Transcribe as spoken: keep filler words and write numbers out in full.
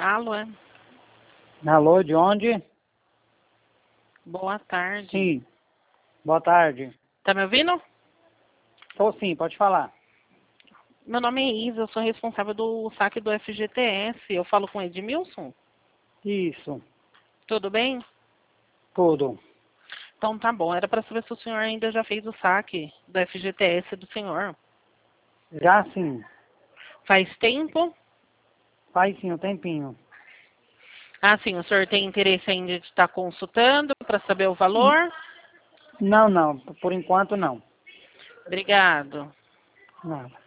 Alô, é? Alô, de onde? Boa tarde. Sim. Boa tarde. Tá me ouvindo? Tô sim, pode falar. Meu nome é Isa, eu sou responsável do saque do F G T S. Eu falo com Edmilson? Isso. Tudo bem? Tudo. Então tá bom. Era para saber se o senhor ainda já fez o saque do F G T S do senhor. Já sim. Faz tempo? Faz sim, um tempinho. Ah, sim. O senhor tem interesse ainda de estar consultando para saber o valor? Não, não. Por enquanto, não. Obrigado. Nada.